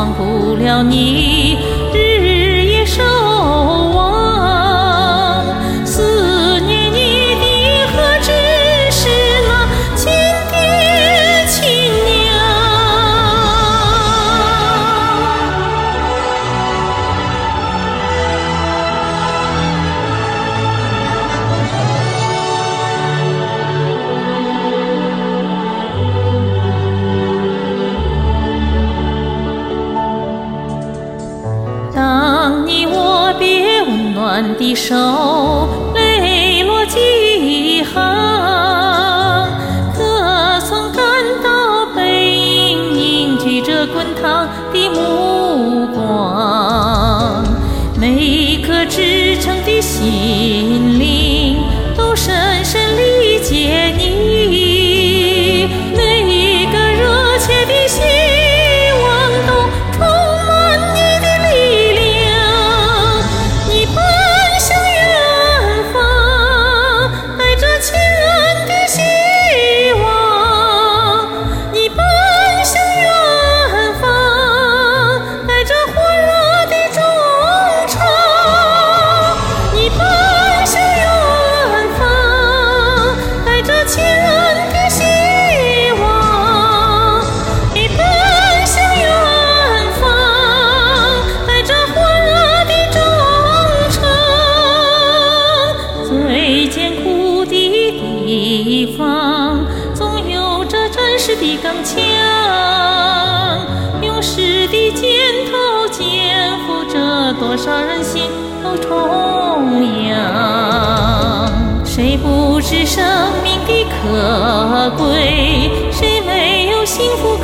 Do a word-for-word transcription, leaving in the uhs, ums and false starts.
忘不了你，日夜守望。思念你的何止是那千爹亲娘。当你握别温暖的手，泪落几行，可曾感到背影凝聚着滚烫的目光？每颗至诚的心灵都深深理解你，每一个热切的希望都充满你的力量。你奔向远方，带着亲人的希望；你奔向远方，带着火热的忠诚；你奔向远方，带着亲人的希望；你奔向远方，带着火热的忠诚。最艰苦的地方，总有着真实的刚强，勇士的肩头肩负着多少人心头重阳。谁不知生命的可贵？谁没有幸福